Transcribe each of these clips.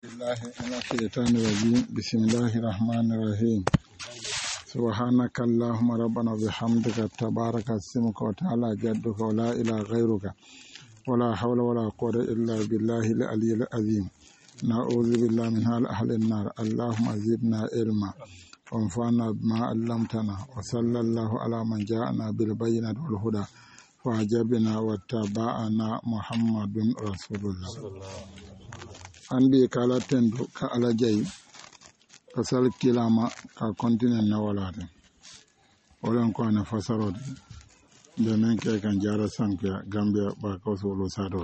الله من الشيطان الرجيم بسم الله الرحمن الرحيم سبحانك اللهم ربنا وبحمدك تبارك اسمك وتعالى جدك ولا إله غيرك ولا حول ولا قوة إلا بالله العلي العظيم نعوذ بالله من حال أهل النار اللهم زدنا علما وانفعنا بما علمتنا وصلى الله على من جاءنا بالبينات والهدى فعجبنا واتبعنا محمد رسول الله andi kala tendo ka ala jayi ka sal kilama ka continue na walade olen ko na fasarode de men ke kan jara sankia gambia ba ko so lo sador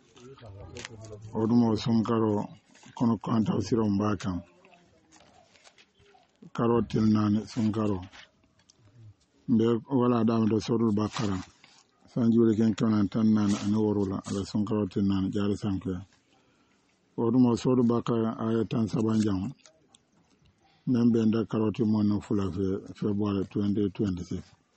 odumo sunkaro kono kanta siro mbakam karotil nan sunkaro be wala dam do sodul bakara sanjule ken konan tan nan an worula ala sunkaro til nan jara sankia odumo sodu baka ayatan sabanjang membe nda karoti mono fula February 2026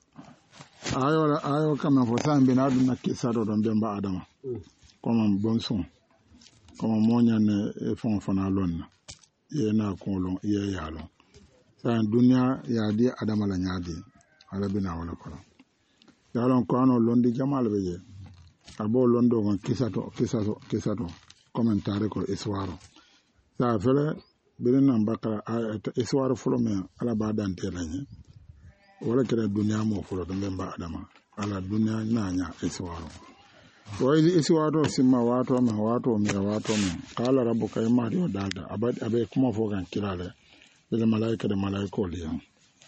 ayo kama fo sambe na dum kisado don bemba adama comme bonson comme monya ne fon fona lonna yena kolon ye yalo sa dunya ya di adama la nyaadi ala bina wala ko yalon ko ano londi jamal beje abo londo gon kisato commentare ko iswaro sa fele birin nan bakara iswaro fulo me ala ba dante lañi wala kere dunya mo fulo do memba adama ala dunya nanya iswaro wayli iswaro simma wato me qala rabbuka yamari o dalda abe kuma fo kan kirale bil malaika de malaiko liya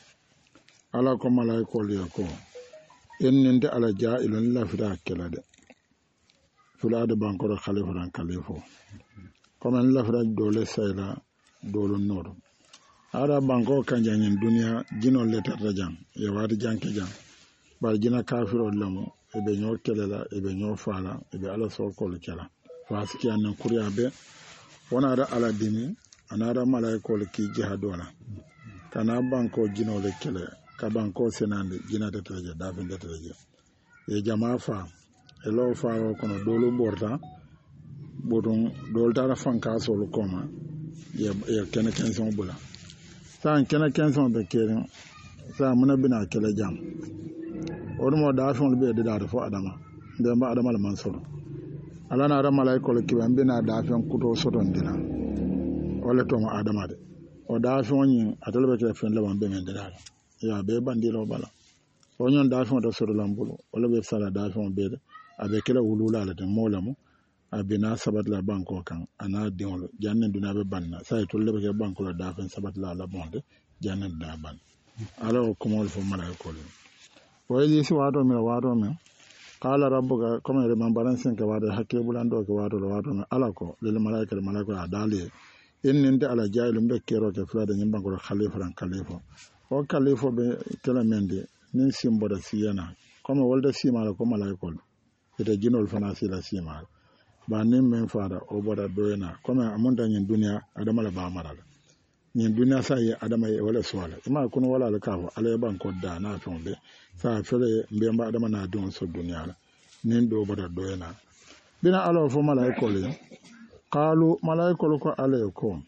ala ko malaiko liya ko ennende ala ja'ilun la fida kelade fulade bankoro khalifa kalifo comme en lafra dole sayla dolo nodo ara banko kanjanyen dunia jino letter jang e wadi janke jang bar jina kafiro lamu e be nyor kelela e be nyor fala e be ala so ko kala faski an kuriya be wona da ala dini anara malaiko ki jihadona kana banko jino le kele ka banko senande jina de treje dafin de treje e jama fa elo faro kono dolo borta bodon dol tara fanka solo koma ya kene kenson bula san kene kenson be kere sa muna bina kele jam odumo da fon be de da fo adama de ba adama le mansoro ala na ra malaiko le kiban bina da fon kuto soton dina wala to ma adama de o da fon yin atolbe ke fen le ban be men de da ya be bandiro bala onyon da fon to soro lambulo wala be sala da fon be de abe kela wulula la de molamu abina sabat la banko kan ana diolo janne duna be banna say to lebe ke banko la dafen sabat la bonde janne da ban ala ko mol fo mala ko le wayli si wato me qala rabbuka comme re man balansen ke wato hakke bulando ke wato me ala ko le malaika adali inninde ala jailum be kero ke flade nyim banko la khalifa o khalifa be kala mende nin simbo da siyana comme wolda simala ko malaika ite jinol fana sila simal ba nin men fada o boda doyena comme amunta nyin dunya adama la ba marala nyin dunya sa ye adama ye wala swala ima kuno wala la kawo ala ban ko da na tombe sa fele mbemba adama na don so dunya la nin do boda doyena bina alo fo malaiko le qalu malaiko ko ala ko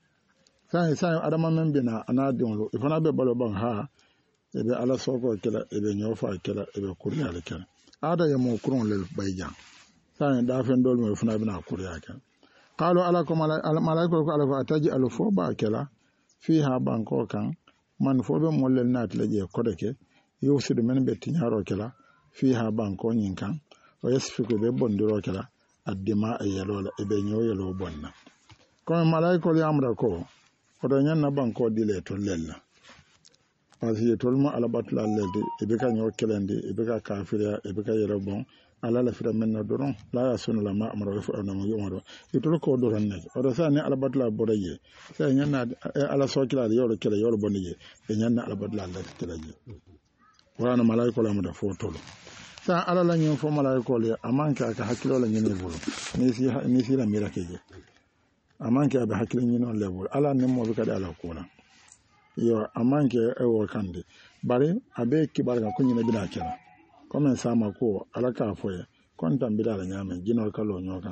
sa adama men bina ana don lo ifana be balo ban ha ebe ala soko kala ebe nyofa kala ebe kuriya le kala ada ya mo kuron le bayjan sai da fen dol mo funa bina kuriya kan qalu ala ko malaiko ko ala ko ataji al fo ba kala fiha banko kan man fo be mo le nat le je ko deke yusidu men be tinyaro kala fiha banko nyin kan o yasfiku be bondiro kala addima ayalola e be nyoyelo bonna ko malaiko li amra ko do nyanna banko dile to lella asi tolmo ala batla lelde e be ka nyor kelende e be ka kafira e be ka yero bon ala la fira men doron la ya sunu la ma amara fa na mo yomaro e tol ko doron ne o do sa ne ala batla boraye sa nyanna ala sokila yoro kele yoro bonije e nyanna ala batla la keleje wana malaiko la mo da foto sa ala la nyen fo malaiko le amanka ka hakilo la nyene bolo ni si la mira keje amanka be hakilo nyino le bolo ala ne mo be ka ala ko la yo amanke ewo kande bari abe kibar ga kunyina bina kera comme sama ko alaka foye kontam bidala nyame jino kalo nyoka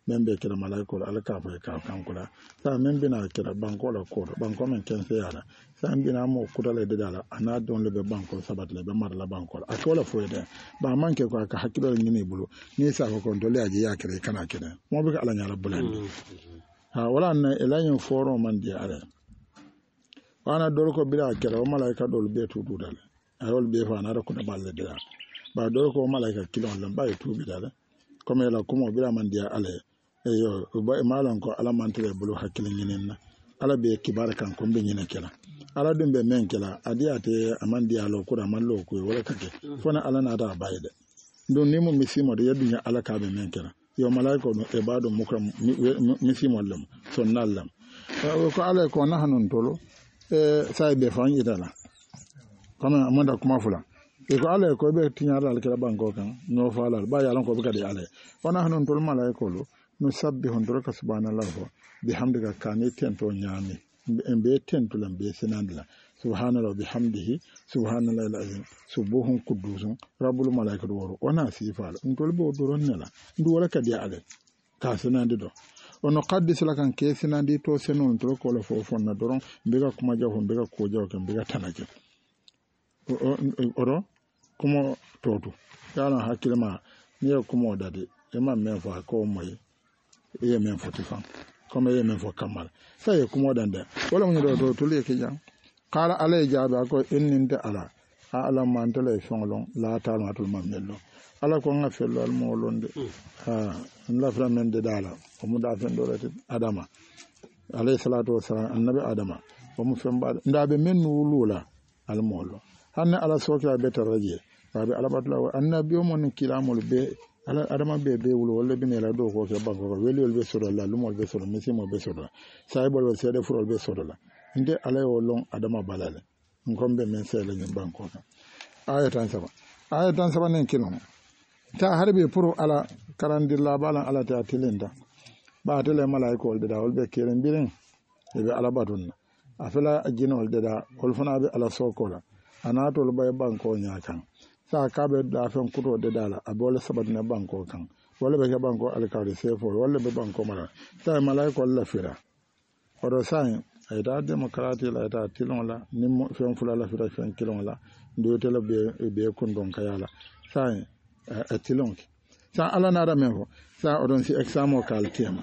men be kira malaikol alka fa ka kankula sa men bina kira banko la ko banko men kense yara sa bina mo kudale de dala ana don le be banko sabat le be mar la banko akola fo de ba manke ko ka hakilo ni bulu ni sa ko dole aje ya kire kana kire mo be ala nyala bulandi ha wala na elayin foro man di ala wana dol ko bira kira o malaika dol be tu dudale ayol be fa na ko da balle de ba dol ko malaika kilon lam ba tu bidale comme la kumo bira man di ala yo ba malon ko ala man tele bulu hakilin nyinen na ala be kibar kan ko be nyina kala ala dum be men kala adiate amandi alo ko man lo ko wala kake fona ala na da bayde don ni mo misimo de yadunya ala ka be men kala yo malaiko no e bado mukram misimo lam sonnallam ko ala ko na hanon tolo sai be fan yidala kama amanda kuma fula e ko ala ko be tinyara al kala banko kan no fala ba yalan ko be kadi ala ona hanon tolo malaiko lo no sabbi hondoroka subhanallahu bihamdika kani tento nyami be tento lambe senandla subhanallahu bihamdihi subhanallahi alazim subuhun qudusun rabbul malaikatu woro ona sifala ntol bo doron nela ndu wala kadi ale ka senandi do ono qaddis la kan ke senandi to senon to ko la fofon na doron mbega kuma jaw mbega ko jaw kan mbega tanake oro kuma totu yana hakilma ni kuma dade e ma men fa ko moy iye men foti fan comme iye men fo kamal say ko modande wala mo do to le ke jang qala alay jaaba ko inninte ala ala man tele fonlon la ta matul mamelo ala ko nga fello al mo londe ha la framen de dala o mu da fen do rete adama alayhi salatu wassalam annabi adama o mu femba ndabe men wulula al molo hanne ala sokra be taraje babe ala batla annabi o mon kilamol be ala adama be wulo wala bine la do ko ke banko ko weli be soro la lumol be soro misi mo be soro saibol be sede furol be soro la inde ala yo long adama balale ngombe men sele ni banko ka ayatan saba nen kilon ta harbe puro ala karandilla balan ala ta tilinda ba tele malaiko de da wolbe keren biren e be ala badun afela ajinol de da kol fana be ala sokola anatol bay banko nyakan sa kabe da fen kuto de dala abole sabat na banko kan wala be ke banko alkawri sefo wala be banko mala sa malaiko la fira odo sai ay da demokrati la da tilon la nim fen fula la fira fen kilon la ndo tele be kundon kayala sai tilon sa ala na da menfo sa odon si examo kal tema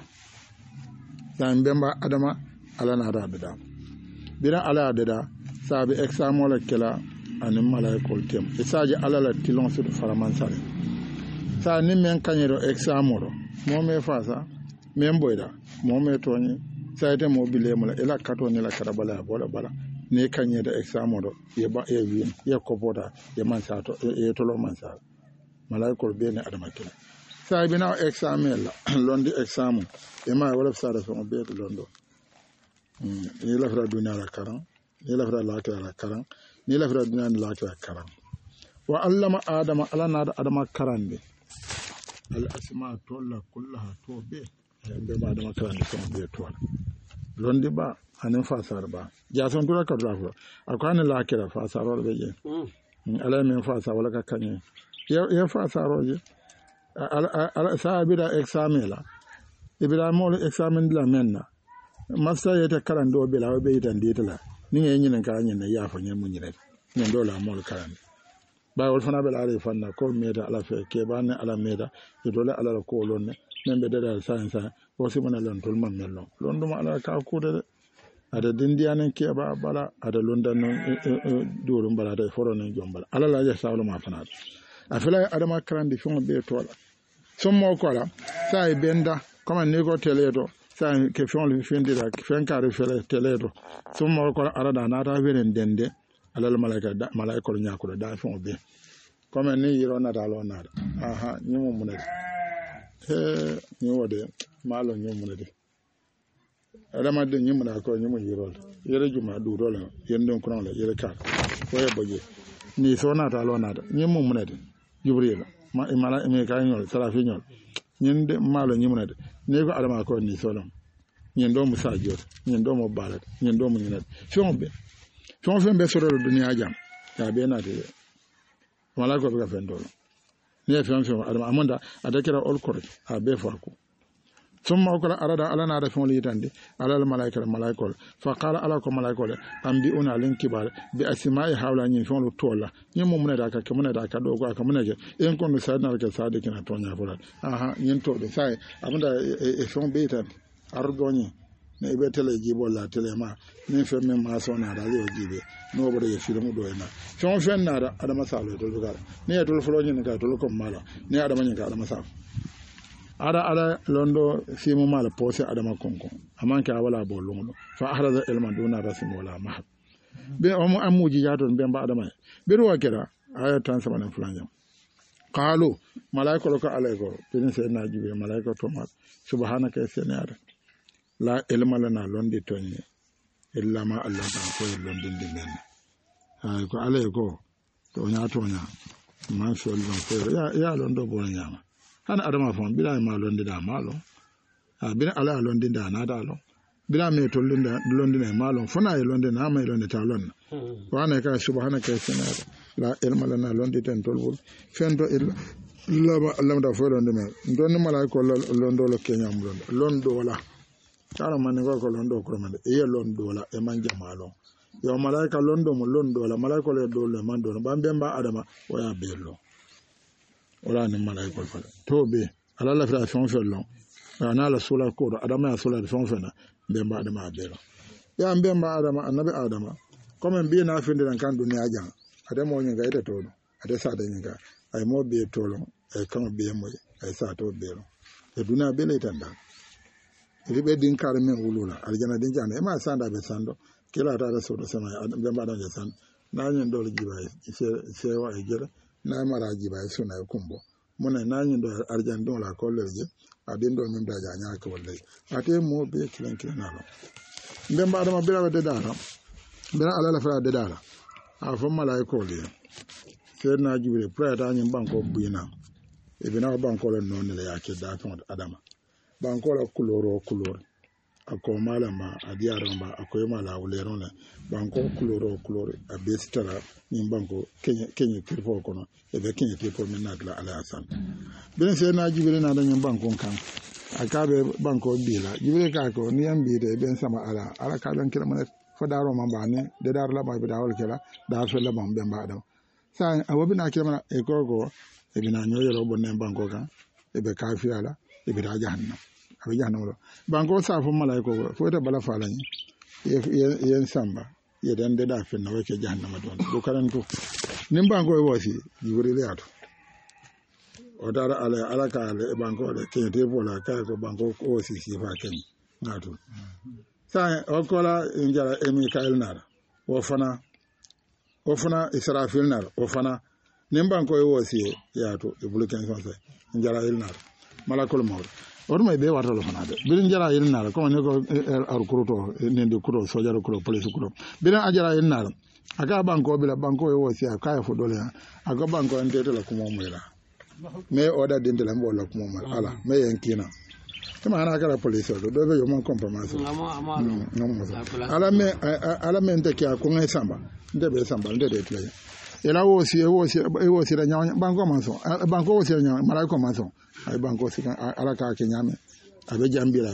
sa mbemba adama ala na da da bira ala da sa be examo la kala anin malaikol tem isaji alala tilon su faraman sare sa ni men kanyero examoro mo me fasa men boyda mo me toni sayte mo bile mo la kato ni la karabala bola bala ne kanyeda examoro ye ba e win ye ko boda ye man sato e tolo man sa malaikol be ne adama kila sa bina examel londi examu e ma wala sara so be londo ni la fra dunya la karan ni la fra la karan ni la fira dunya ni la karam wa allama adama ala na adama karande al asma tolla kullaha to be ba adama karande ko be to londi ba anen fasar ba ja son tura ka drafa akwana la kira fasar be je ala men fasar wala ka kanye ya fasar roje ala sabira examela ibrahimo examen la menna masa yata karando be la be tan ditala ni nyen ka nyen ya fa nyen munyi rek nyen do la mol karande ba wol fana bel ari fanna ko meda ala fe ke ban ala meda e dole ala ko lonne membe dada sansa o simana lon tol man mello lon dum ala ka ko de ada dindianen ke ba bala ada londan non durum bala da foro non jombal ala la ja sawlo ma fana afela adama karande fon be tola sommo ko la sai benda comme ne ko teledo sa ke fion le findira fen kare fele teledo sommo ko arada na ta veren dende alal malaika nyakuro da fon be comme ni yiro na dalo na aha nyumo munade ni wode malo nyumo munade adama de nyumo na ko nyumo yiro yere juma du dola yendon kuran la yere ka ko e boje ni so na dalo na nyumo munade jibril ma imala me ka nyol sarafi nyol nyinde malo nyumo munade ne ko adama ko ni solom nyendo musa jot nyendo mo balat nyendo mo nyinat fiombe be soro duniya jam ya be na de wala ko be fendol ne fiom adama amanda adakira ol kor a be fako ثم أقول أراد على نعرف وليداندي على الملائكة فقال على الملائكة أنبئونا لنكبار بأسماء هؤلاء ينفعون الطولة يمون داك كمون داك دوغا كمون داك إن كنا سادنا لك سادكنا تونيا فلان ينتو ساي أبدا إفهم بيتا أرجوني ne ibe tele jibo la tele ma ne fe men ma so na da yo jibe no bode ye filmu do ena fon fen na da adama salo to lugar ne to flo nyi ka to ko mala ne adama nyi ka adama salo ada londo simu mala pose adama konko amanke wala bo longo fa ahraza ilman duna rasim wala mahab be o amuji jaton be mba adama be ro kera aya tan sama fulanya qalu malaika ko alayko bin se na jibe malaika to ma subhanaka sanara la ilma lana londi tonye illa ma allah ta ko londi dimen ay ko alayko to nya man so lon ko ya londo bo nyama hana adama fon bila ma londi da malo bila ala londi da na da lo bila me to londi na malo fona e londi na ma londi ta lon wana ka subhanaka sanara la ilma lana londi ten tolbul fendo illa ma allah da fo londi me don malaiko londo lo kenyam londo la kala man ko londo ko man e londo la e man jamalo yo malaika londo mo londo la malaika le do le man do ba mbemba adama waya bello wala ni malaika ko tobe ala la fra fon fello ana la sula ko adama ya sula fon fena mbemba adama bello ya mbemba adama annabi adama comme bi na finde dan kan duniya jan adama woni ga ida to ada sa da nyinga ay mo be tolo ay kan be mo ay sa to bello e duniya bele tanda ribe din kare men wulula aljana din jana e ma sanda be sando kila ta da so do sama be mbada je san na nyen do jiba se wa e jere na mara jiba so na kumbo mona na nyen do arjan do la ko leje adin do min da janya ka wallahi ate mo be kilan na lo be mbada ma bira de dara bira ala la fra de dara a fo malaiko le se na jibre pra ta nyen banko buina e bina banko le non le yake da ton adama bankola kuloro ako malama adiaramba ako mala wulerona banko kuloro abestara ni banko kenya tirfo kono e be kenya tirfo minatla ala asan ben se na jibele na dan banko kan akabe banko bila jibele ka ko ni ambide ben sama ala ka ben kila man fadaro mambane de dar la ba be dawol kila da so la bam ben ba adam sa awobi na kila man e gogo e bina nyoyo ro bonne banko kan e be kafiala e be da jahannam abe jahannam ro banko sa fo malaiko fo ta bala falani yen samba ye dan de da finna wake jahannama don do karanto nim banko e wosi yuri le ato o dara ala ka ale banko le ke te bola ka ko banko ko si fa ken ngato sa o kola injara emi kael nara o fana israfil nara o fana nim banko e wosi yato e buluken sonse injara el nara malakul mawr orma be warta lo fanade birin jara yin nara ko ne ko ar kuroto ne de kuro soja kuro police kuro birin ajara yin nara aga banko bila banko e wosi aka fo dole aga banko en tete la kuma mula me oda dinde la mbo la kuma mula ala me yankina kama ana kala police do be yo mon compromise ala me ndeke ko ngai samba ndebe samba ndede tle ela wosi la nyanya banko manso banko wosi la nyanya mara ko manso ay banko sika alaka ke nyame abe jambila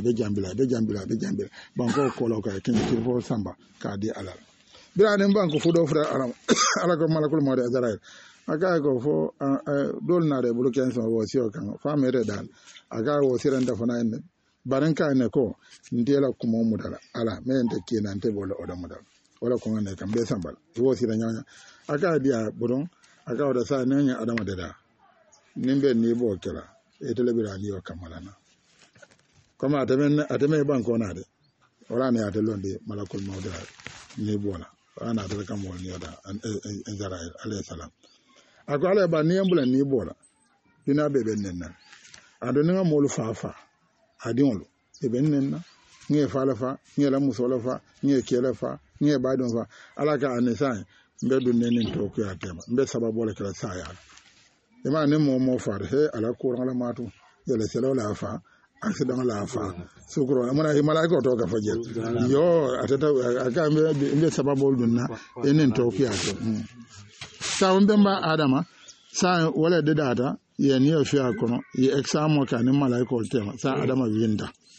banko ko lo ka ke tirfo samba ka di alal bila ne banko fudo fra alaka malakul mawde azrail aka ko fo dol na re bulu kenso wosi o kan fa mere dal aka wosi ran da fana en baranka ne ko ndela kuma mudala ala me ente kina ante bolo oda mudala wala ko ngane kan be sambal wosi la nyanya aka dia budon aka oda sa nanya adama deda nimbe ni bo kala etele bira ni o kamalana kama ateme banko na de wala ne atelonde malakul mawda ni bola ana de kamol ni oda en Israel alayhi salam ako ala ba ni ambula ni bola dina bebe nenna ado nga molu fafa adinolo bebe nenna nge falafa nge la musolafa nge kelafa nge badon fa ala ka anesan mbe du nenin to ko atema mbe sababu le kala saya ema ne mo far he ala kuran la matu yele selo la fa accident la fa sukro amana malaika to ka faje yo atata aka mbe sababu dunna enen to ko ato sa wonde mba adama sa wala de data ye ni o fiya kono ye examo ka ne malaika o tema sa adama winda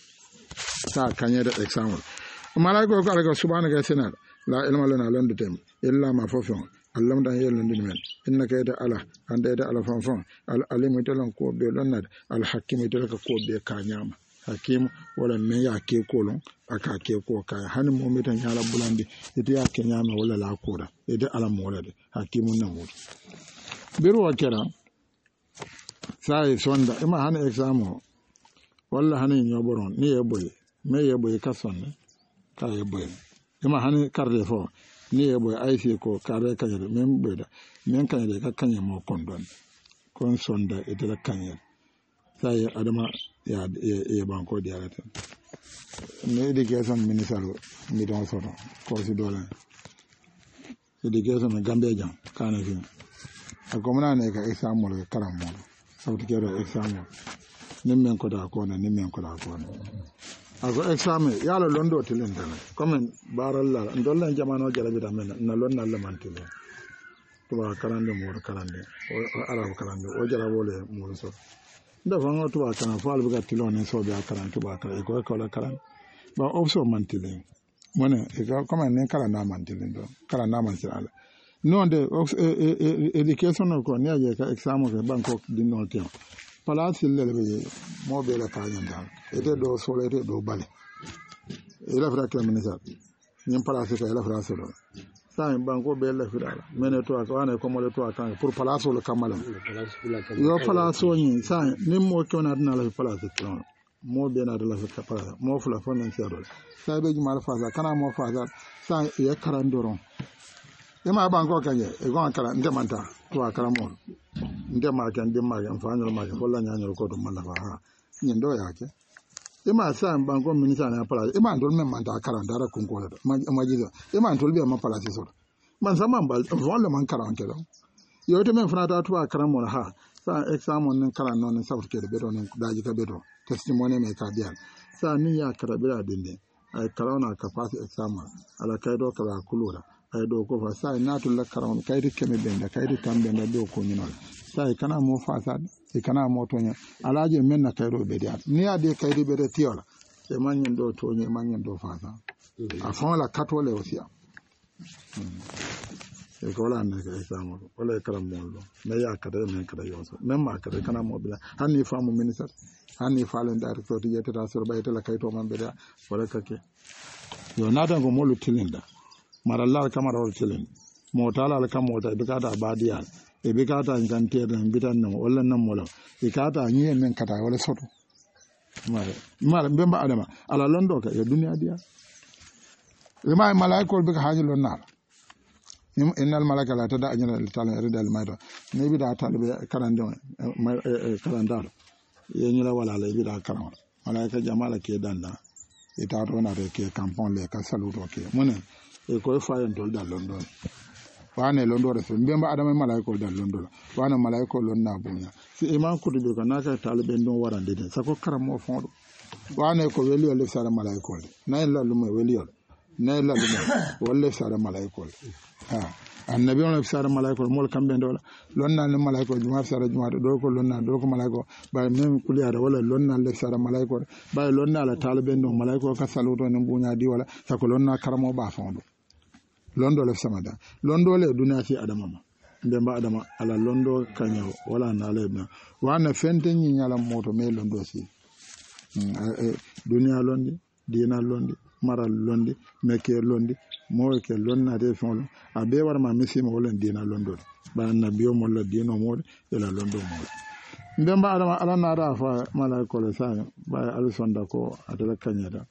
sa kanyede example malaiko ko ala subhanaka sinal la ilma lana landutem illa ma fofon allam dan yelon din men innaka ida ala ande ida ala fanfon al alimu telan ko be lonnade al hakimu telaka ko be kanyama hakim wala me ya ke kolon aka ke ko kay hanin mo metan yala bulandi ite ya ke nyama wala la koda ide ala mo wala de hakimun na mo biru wakera sai sonda ima han examo walla hanin yoboron ni yeboy me yeboy kasonne ka yeboy ima hanin karde fo ni yeboy aisi ko kare kanyere men beda men kanyere ka kanye mo kondon kon sonda ite la kanyere sai adama ya banko di alata ne education minister mi don soto ko si dolan education Gambia jam kana fi akomna ne ka exam mo karam mo sauti kero exam nimmen ko da ko na nimmen ko da ko na ako exam yalo londo tilen tan comme baralla ndollan jamano jarabi da men na lonna la mantile to ba karande mo karande o arab karande o jarabole mo so nda fango tuba kana fal buga tilone so be akaran tuba kala ko ko la karan ba also mantile mona e ga comme ne kala na mantile do kala na mantile non de education ko ne ya ka exam ko banko di no tem place le be mo be la ka nyanda ete do sole ete do bale e la fra que ministre ni place ko la fra solo sa banko be la fra mene to ko ana ko mo le to kan pour place le kamala yo place ni sa ni mo ko na dina la place ko mo be na de la fa place mo fula fo nan sero sa be ji mal fa kana mo fa sa ya karandoron ema banko kanje e gon kala ndemanta to akara mo ndema kan demma kan fanyo ma ko la nyanyo ko do mala fa ha nyendo yake ema sa banko minisa na pala ema ndol men manta akara ndara kun ko do ma jizo ema ndol be ma pala so man sama mbal wala man kara on kedo yo to men fana to akara mo ha sa exam on kala non sa ke be do non daji ka be do testimony me ka bial sa ni ya kara be adinde ay kara na ka pass exam ala kaydo kala kulura ay do ko fa sai natul la karam kaydi keme benda kaydi tambenda do ko nyinol sai kana mo fa sa e kana mo tonya alaje men na kaydo be dia ni ade kaydi be de tiola e manyen do tonye manyen do fa sa a fon la katole aussi e ko la ne ka examo wala karam mo lo me ya kada men kada yoso men ma kada kana mo bila hanni famu minister hanni falen director di yeta sur bayta la kayto man be dia wala kake yo nada go mo lu tilinda marallar kamar wartilin motala al kamota bikata badiya e bikata ngante den bitan nan wallan nan mola bikata nyi men kata wala soto mare bemba adama ala londo ka e duniya dia e may malaikol bika haji lonnar innal malaika la tada ajna ta'ala ridal mayda ne bi da talbe karande karandar ye nyila wala le bi da karama malaika jamala ke danda ita to na ke kampon le ka saluto ke mone e ko fayen tol dal london wane londo re mbemba adama malaiko dal londo wane malaiko lonna bunya si iman ko be ko naka talbe ndon warande den sako karamo fondo wane ko weli le sara malaiko na illa lumo weli na illa lumo wolle sara malaiko ha annabi on sara malaiko mol kambe ndola lonna le malaiko juma sara juma do ko lonna do ko malaiko ba même kuliara wala lonna le sara malaiko ba lonna la talbe ndon malaiko ka saluto ne bunya di wala sako lonna karamo ba fondo londo le samada londo le duniya ci adama ma ndemba adama ala londo kanyo wala na le na wana fente nyi nyala moto me londo si duniya londi dina londi maral londi meke londi mo ke lonna de fon abe war ma misi mo wala dina londo ba nabiyo mo la dino mo ela londo mo ndemba adama ala na ra fa malaiko le sa ba al sonda ko adala kanyada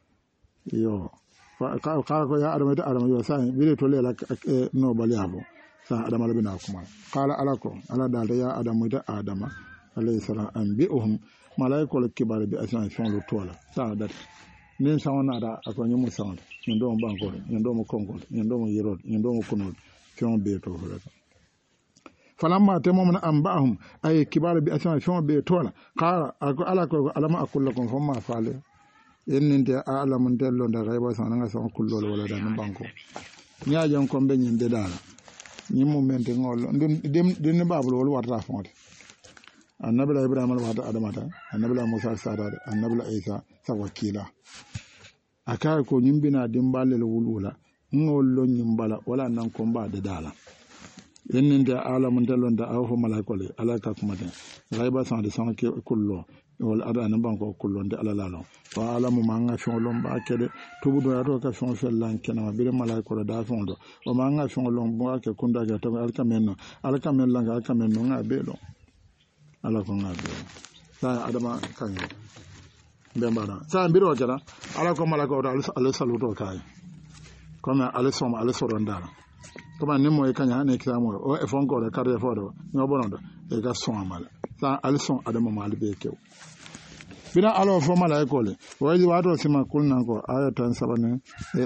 yo ka ko ya adama da adama yo sai bire to lela no bali abo sa adama labina kuma kala alako ala da ya adama da adama alayhi salam anbi'uhum malaikul kibar bi asma fa'lu tola sa da nin sawana da akonyi mu sawana ndo mo banko ndo mo kongo ndo mo yiro ndo mo kuno fion be to hola falamma tamamna anba'ahum ay kibar bi asma fion be tola kala alako alama akullakum famma fale yenninte alamun dello da rayba san nga san kullol wala da banko nyaajan ko be nyinde dala nyimu mente ngol dem babul wol warta fonde annabila ibrahima wata adamata annabila musa sadade annabila isa sa wakila akay ko nyimbina dimbalel wulula ngollo nyimbala wala nan ko mba de dala yenninde alamun dalonda awfo malaikole alaka kumate gayba san de san ke kullo wal adana banko kullonde alalalo wa alamu manga fiolon ba kede tubudo yato ka fion fellan kenama bire malaikole da fondo o manga fiolon bo ke kunda ga to alkamen langa alkamen no ngabelo ala ko ngabelo sa adama kanyo bembara sa biro jara ala ko malaikole ala saluto kai comme ala soma ala sorondara comme ni moy kanya ne kisamo o e fonko de carré fodo no bonondo e ga son amala sa ala son adama mal be kew bina alo fo malaikole waji wato sima kulnan ko ayatan sabane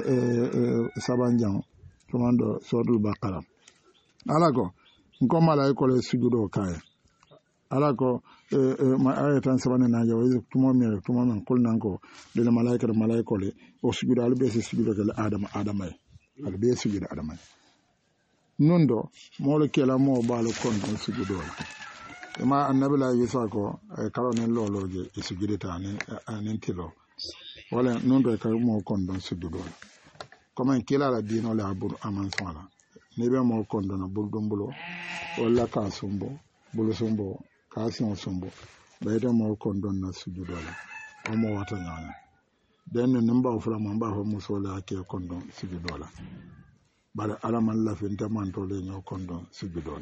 sabanjang komando sodul bakara ala ko ko malaikole sujudo kay ala ko ma ayatan sabane na jawi tumo men kulnan ko de malaikole o sujudo albe sujudo kala adama albe sujudo adama nondo molo kela mo balo kon sujudo ma annabi la yisa ko karonen loloje e sujudita anen tilo wala non do ka mo kondon sujudo comme kila la dino la abur aman sala ne be mo kondon buldum bulo wala ka sumbo bulo sumbo ka sion sumbo be de mo kondon na sujudo la o mo wata nyana den ne mba ofra mo mba ho musola ke kondon sujudo la bala alaman la finta man to le nyo kondon sujudo la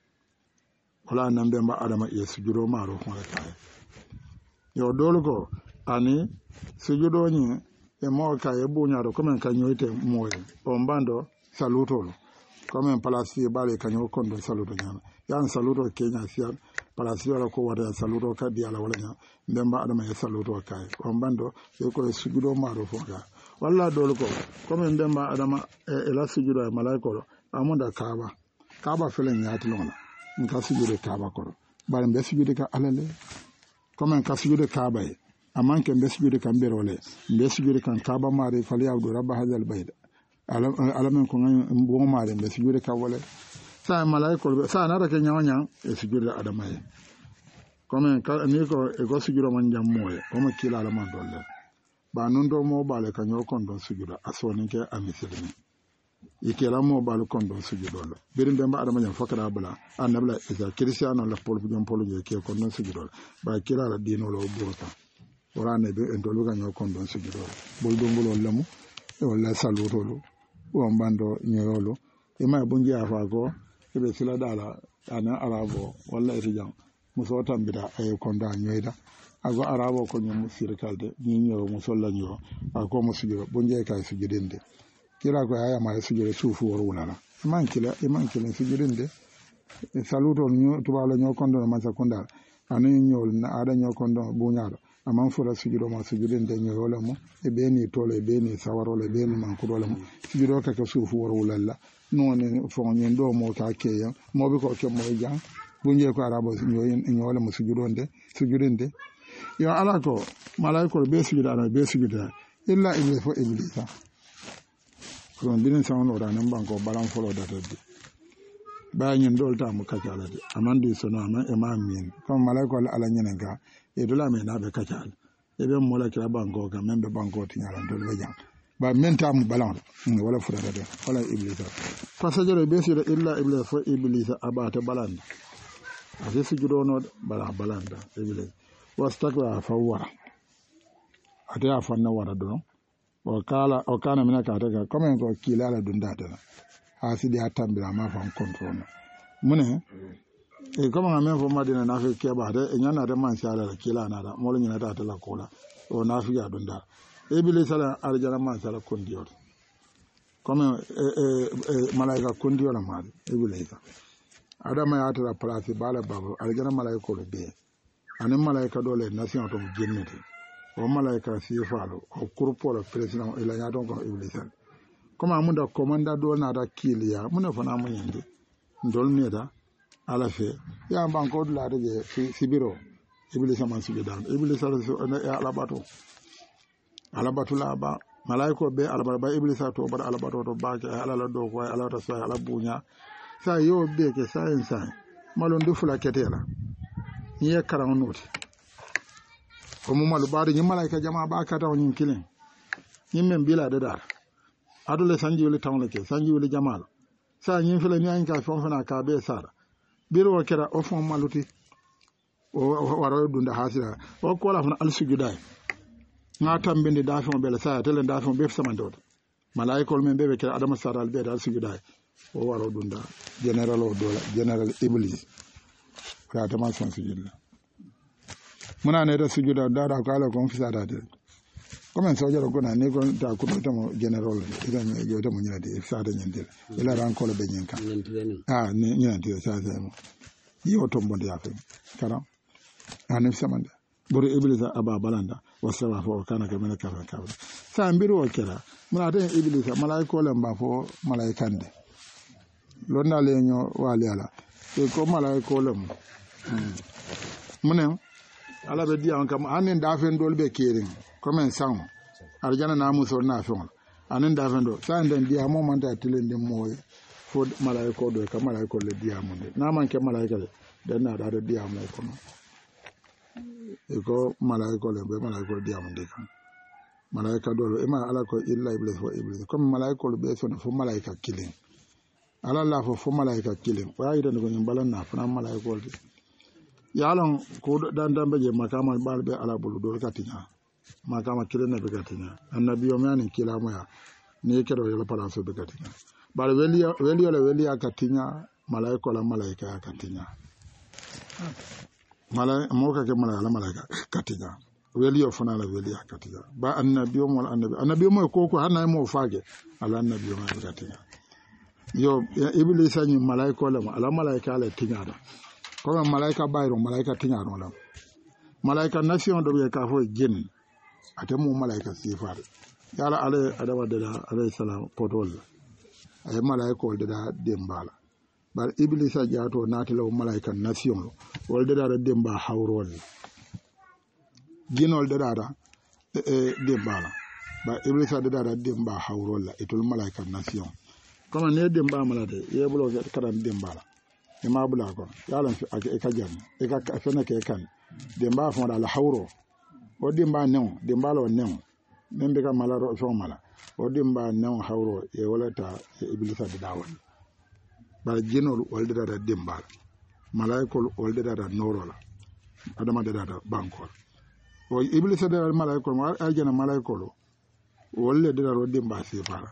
wala nambe mba adama e sujudo maro fon kay yo dolo ko ani sujudo ni e mo kay buñaro comme kan nyoite moye o mbando salutolo comme palasi bale kanyo kondo saluto nyana yan saluto kenya sia palasi wala ko wada saluto kadi ala wala nya mbemba adama e saluto kay o mbando e ko sujudo maro fon ka wala dolo ko comme mbemba adama e la sujudo e malaiko amunda kaba felen nyati lona nka sujude kaba koro bare mbe sujude ka alale comme nka sujude kaba e amanke mbe sujude ka mberole mbe sujude kan kaba mari fali abdu rabba hadal bayda alamen ko ngam bo mari mbe sujude ka wala sa malaiko sa na rake nyawanya e sujude adama e comme ka ni ko e go sujude man jam moye comme kila alaman dolle ba non do mo bale ka nyo kon don sujude asoni ke amisilni ikela mo balu kondo sujudolo birin bemba adama nyam fakara bala annabla isa cristiano la pol bu jom polo je ke kondo sujudolo ba kila la dino lo burta wala ne be endolo ga nyo kondo sujudolo bol do ngolo lamu wala salutolo o mbando nyolo e ma bunji afa ko e be sila dala ana arabo wala rijam muso tambida ay konda nyoida ago arabo ko nyum sirkalde nyi nyo musolla nyo ako mo sujudo bunji kay sujudende kila ko aya ma sujure sufu wor wulala man kila sujurinde saluto nyo tubala nyo kondo ma sakunda ani nyol na ada nyo kondo bunyado aman fura sujuro ma sujurinde nyo wala mo e beni tole beni sawarole beni man kudole mo sujuro ka sufu wor wulala non fo nyen do mo ka keya mo be ko ke mo jang bunje ko arabo nyo wala mo sujurinde yo ala ko malaiko be sujura illa iblisa ko binin sawno da nan banko balan folo da taddi bayin dolta mu kacala de amandi sono ama imam min comme malaiko ala nyen ga e dola me na be kacala e be mo la kila banko ga membe banko tinyala dol be jang ba menta mu balan wala fura da wala iblisa pasajere be sira illa iblisa fo iblisa abata balanda ase sujudo no balanda iblisa wastakwa fawara ate afanna wara do o kana mina ka daga comme ko kila la dunda dana asidi atambira ma fa control mune e comme nga men fo madina na fe ke ba de nyana de man sala la kila na da mo lo nyana ta la kola o na fi ya dunda e bi le sala arjana man sala kondior comme malaika kondior la ma e bi le ka adama ya ta place bala babu arjana malaika ko be anen malaika dole nation to jennete o malaika si falo o kurpo la president ila ya don ko iblisa comme amunda commanda do na da kiliya muna fana mun yende ndol ne da ala fe ya banko la de sibiro iblisa man sibe dan iblisa ya alabatu la ba malaiko be alaba iblisa to bar alabato to ba ke ala la do ko ala ta sa ala bunya sa yo be ke sa malon du fula ketela ni ye karan noti o mu malu baade ni malaika jama ba ka taw ni kilin ni men bila de dar adule sanji wuli tawle ke sanji wuli jamal sa ni fele ni an ka fon fana ka be sara biro kera o fon maluti o waro dunda hasira o ko la fana al sujudai nga tambinde dafon bele sa tele dafon be samando malaikol men be kera adama sara al be dal sujudai o waro dunda general o dola general iblis ka ta ma son sujudla muna ne da sujuda da ko ala ko fisa da de comme so jaro ko na ne ko ta ko to mo general ida me yo to mo nyade fisa da nyande ila ran ko le be nyenka ni nyande sa sa mo yo to mo dia fe kara anem samanda boro iblis aba balanda wasaba fo kana ka mena ka sa mbiru o kera muna de iblis malaiko le mba fo malaikande lonna le nyo wali ala e ko malaiko le mo munen ala be diya kam anen da fen dol be kering comme sang arjana na muso na fen anen da fen do sa den diya mo man ta tilende moy fo malaiko do ka malaiko le diya mo de na man ke malaika le den na da diya mo ko no e ko malaiko le be malaiko diya mo de kan malaika do e ma ala ko illa iblis fo iblis comme malaiko le be son fo malaika killing ala la fo malaika killing wa ida ko nyambalan na fa malaiko de yalon ko dan dambe je makama balbe ala bulu do katinya makama kilene be katinya annabi o mani kila moya ne kedo yala palanso be katinya bal weliya katinya malaika la malaika katinya moka ke malaika katinya weliyo fana la weliya katinya ba annabi o mol annabi mo ko hanay mo faage ala annabi o mani katinya yo iblis anyi malaika la ala malaika la tinya da comme malaika bayro malaika tiñaro lam malaika nation do be ka fo jinn atemu malaika sifar yala ale adama de alayhi salam potol ay malaika de da dembala bar iblisa jaato natilo malaika nation wol de da demba hawrol jinol de da dembala ba iblisa de da demba hawrol itul malaika nation comme ne demba malade yebulo kadan dembala e ma bula ko yalan e ka jam e ka fena ke kan demba fon da la hawro o demba non demba lo non membe ka mala ro so mala o demba non hawro e wala ta iblisa de dawon ba jinol wolde da demba malaikol wolde da norola adama de da bankol o iblisa de malaikol ma aljana malaikol wolle de da ro demba se fara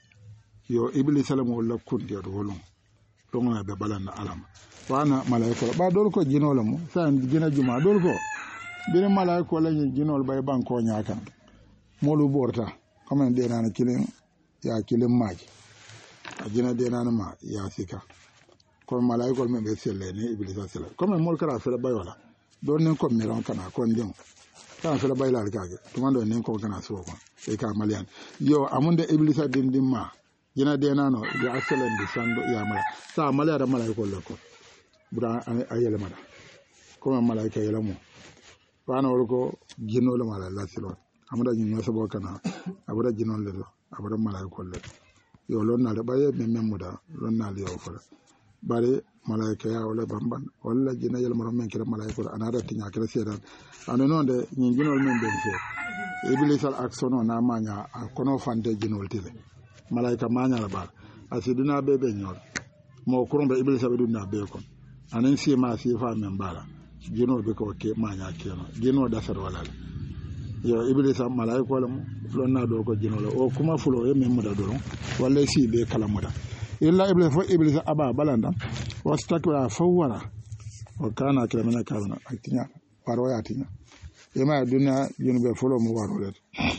yo iblisa la mo la kundi do wolon tongona be balanna alama wana malaika ba dol ko jinol mo sa jina juma dol ko bir malaika la jinol bay banko nyaaka molu borta comme de nana kilin ya kilin maji ajina de nana ma ya sika ko malaika men be selle ne iblisa selle comme mol kara fele bay wala don nen ko miron kana ko ndem kan fele bay la kage to mando nen ko kana so ko e ka malian yo amunde iblisa dindim ma jina de nano de aselen de sando ya mala sa mala da malaika le ko bura ayele mala ko malaika yele mo wana ko jinno le mala la silo amada jinno so bokana abura jinno le do abura malaika le yo lon na le baye memmuda lon na le yo fala bare malaika ya wala bamban wala jinna yele mo men kira malaika anada tinya kira sedan anono de nyin jinno men ben fe iblisal aksono na manya kono fande jinno tile malaika manya la bar asiduna bebe nyol mo kurumbe iblisa be dunna be kon anen si ma si fa men bala jino be ko ke manya keno jino da sar wala yo iblisa malaika la lonna do ko jino la o kuma fulo e men muda do walla si be kala muda illa iblisa aba balanda wastakbara fawara o kana kiramena kana atinya waro ya tinya ema dunya jino be fulo mo waro le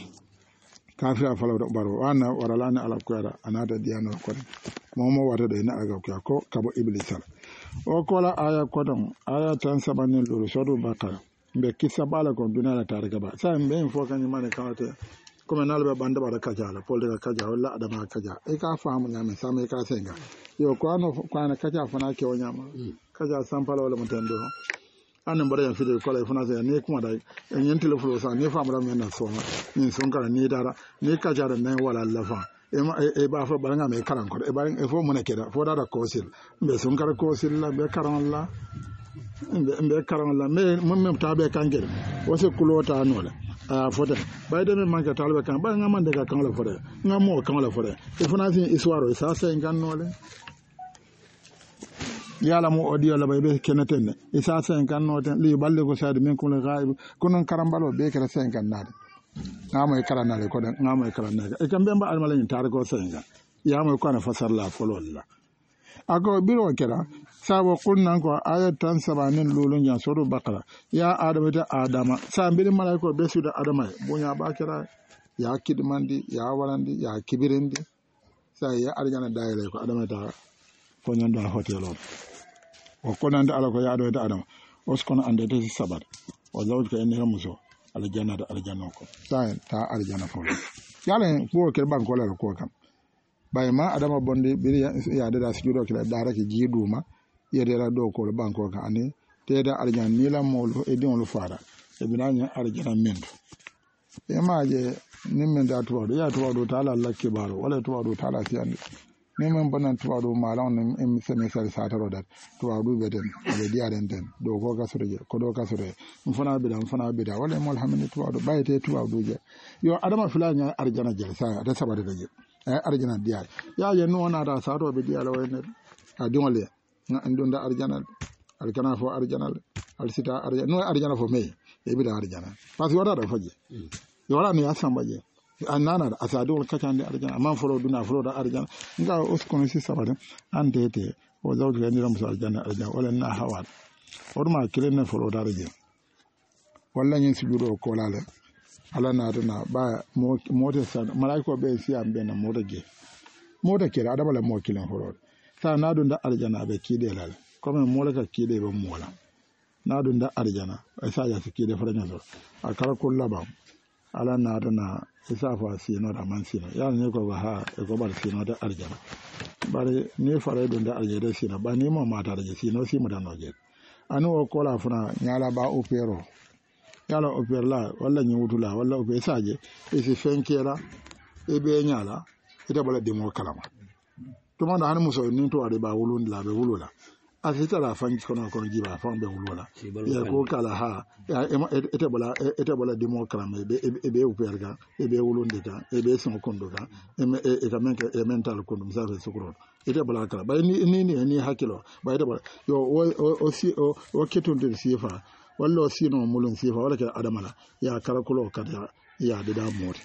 kafira fala do baro wana waralani ala kwara anada diano ko momo wata de na aga ko kabo iblisal o kola aya kodon aya tan sabanin lulu sodu bakara be kissa bala ko dunala tarika ba sa mbe fo kan mane kawate comme nalbe banda bara kaja la polde kaja wala adama kaja e ka famu nyame same ka senga yo ko ano ko ana kaja fana ke wonyama kaja sampala wala mutendo an mbara yan fide ko la fana se ne kuma da en telefon sa ne famu da men na so ni son kala ni dara ni kaja da nan wala lafa e ba fa balanga me karan ko e ba e fo mo ne keda fo da ko sil be son kala ko sil la be karan la mbe karamala me mum tabe kangere wose kulota nola a fote bayde me manka talbe kan ba ngamande ka kan la fore ngamo kan la fore e fona sin iswaro sa sa ngan nole yala mo audio la baybe keneten e sa sa ngan noten li balle ko saade men ko le gaib konon karambalo be kala sa ngan nade ngamo e karanale ko ngamo e karanale e kambe mba almala ni tar ko sa ngan yamo ko na fasar la fololla ako biro kera sabo kunnan ko ayat tan sabanin lulun ya soro bakara ya adama ta adama sa mbiri malaiko be suda adama bonya bakira ya kidmandi ya warandi ya kibirindi sa ya arjana daire ko adama ta ko nyando hotel o konande ala ko ya adama ta adama oskon ande te sabat o zawj ko en ramuso aljanna da aljanna ko sa ta aljanna fo yala ko ker ban ko la ko kam bay ma adama bonde biri ya da sujudo kila dara ki jiduma yedera do ko banko ka ani teda arjan ni la molo e don lo fara e binanya arjan mendo e maje ni men da to ya to ta la kibaro wala to ta la siyandi ni men banan to do malon ni em sene sare sataro dat to do beden be diaren den do ko ka sore ko do ka sore mfana bida wala mol hamni to do bayte to do je yo adama filanya arjana jel sa da sabade da je arjana dial ya je no na da sato be dial wayne a dingole na ndonda arjana alkana fo arjana al sita arjana no arjana fo me e bi da arjana parce que wada da faje yo wala ni asamba je annana da asado kacande arjana amma folo duna folo da arjana nga uskono si sabade andete o zawdu ga ndiram so arjana wala na hawal orma kilene folo da arjana wala nyin sujudo ko lale ala na tana ba mota sa malaiko be si ambe na mota kira adaba la mo kilen folo sa na dun da arjana be kide lal comme mola ka kide be mola na dun da arjana sa ya kide faranya so akara kullaba ala na tana isa fa sino da man sino ya ne ko ha e ko bar sino da arjana bare ne fare dun da arjana sino ba ne mo mata da sino si mu da noje anu o kola funa nyala ba opero yala operla wala nyutula wala ope saje e si fenkela e be nyala ita bala demo kalama to manda han muso ni to ade ba wulun la be wulula asita la fanki kono kono jiba fa be wulula ya ko kala ha ita bala demo kalama e be operga e be wulun de ka e be son kondo ka e ka menka e mental kondo msa fe sukuro ita bala kala ba ni hakilo ba ita bala yo o ketonde sifa wallo sino mulun sifa wala ke adamala ya karakulo kada ya da mori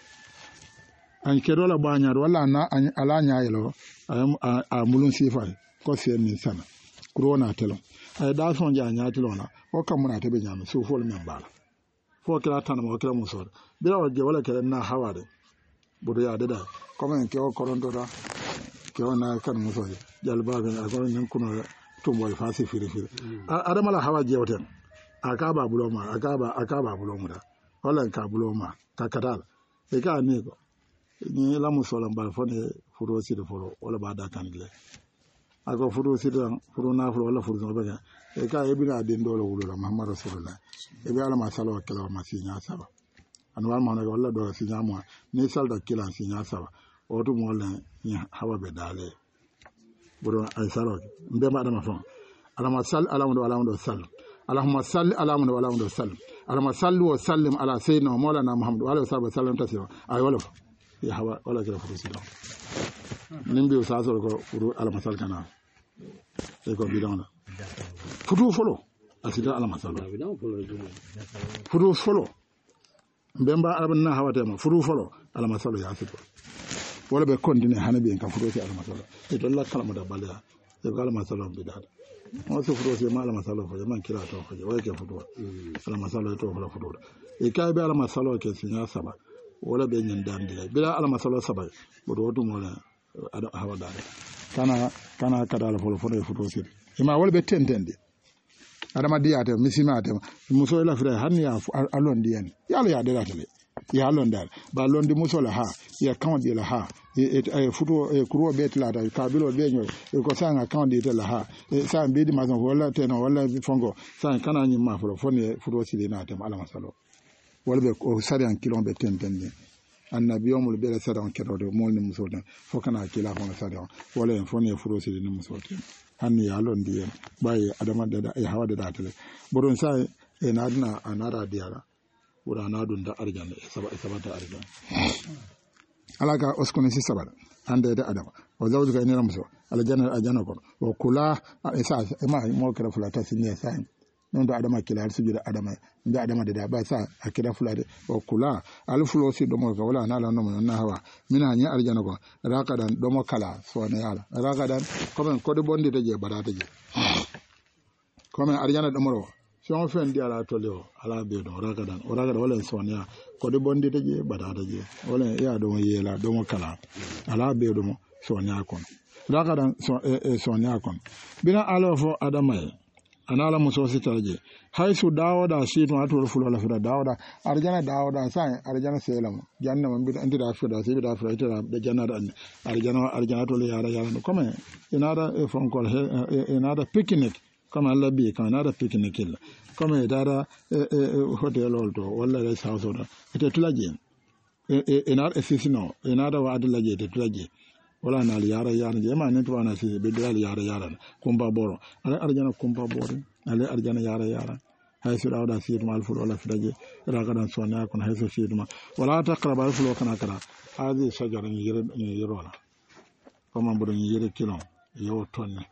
an kedo la banya wala na ala nya yelo a mulun sifa ko se min sana corona telo ay da son ja nya telo na o kam na tebe nya so fol men bala fo kala tan mo kala musor bila waje wala ke na hawade budo ya da comme ke o koronto da ke ona kan musor jalba ga ko nyen kuno to mo fa si firi adamala hawaje woten akaba buloma da wala ka buloma ka kadal e ka ne ko ni la musola mbal fone furo si de furo wala ba da kandle ako furo si da furo na furo wala furo no bega e ka e bina den dole wulula muhammad rasulullah e be ala ma sala wa kala ma sinya saba anwar ma na wala do sinya mo ni sal da kila sinya saba o to mo la ni hawa be dale buru ay salo mbe ma da ma fon ala ma sal ala mo sal اللهم صل على محمد وعلى اله وسلم اللهم صل وسلم على سيدنا مولانا محمد وعلى اله وسلم تسليما اي ولا يا هوا ولا كده فرسيدا نمبي وساسو ko furu ala masal kana e ko bidon furu folo asida ala masal furu folo mbemba arabna hawata ma furu folo ala masal ya asito wala be kondine hanabi en kan furu ala masal e dolla kalama da balya e ko ala masal bidada wasu furo sai ma masalo fa man kira to fa wai ke fito ala masalo to fa fito e kai be ala masalo ke sinya saba wala be nyin dandile bila ala masalo saba bodo to mo la hawa dare kana kada ala folo fito sai ima wala be tentende adama diate misima ate muso la fira hanni ya alon dien yalla ya de latele ya alon dal ba lon di muso la ha ya kan di la ha e futo e kuro bet la da kabilo be nyo e ko sanga kan di te la ha e sa be di mazon wala te no wala fongo sa kana nyi ma folo foni futo sile na te ala masalo wala be o sari an kilon be tentende annabiyomul bela sadan kerodo mol ni musoden fo kana kila fo sadan wala en fon e furosi ni musoden hanni ya lon diye baye adama da e hawa da tele boron sai e nadna anara diara wura nadun da arjana e sabata arjana alaka oskone si sabata ande da adama o zawjuka ni ramso aljanna ajana ko o kula isa ma mo kala fulata sinne sai non da adama kila al sujuda adama da adama da ba sa akira fulade o kula al fulo si do mo ka wala na la no na hawa mina nya arjana ko rakadan do mo kala so ne yala rakadan ko de bondi de je barata je ko men arjana do mo si on fen di ala to leo ala be do rakadan o rakadan wala so ne ko de bondi de je barata je wala ya do yela do mo kala ala be do mo so ne akon rakadan so ne akon bina alo fo adama anala muso sitarje haisu dawoda situ atur fulo la fida dawoda arjana dawoda sai arjana selam janna man bi andira fida sai da fida ita da janna da arjana to le yara comme inada fonkol inada picnic comme alla bi kan inada picnic illa comme dara hotel olto walla res house oda ite tulaje inada sisino inada wa adlaje ite tulaje wala na yara je ma ne to ana si be dal yara kumba boro ala arjana kumba boro ala arjana yara hay su dawda si mal fu wala fidaje ragadan sona kon hay su si duma wala taqraba al fu kana kara hadi shajara ni yiro la kama bodo ni yiro kilo yo tonne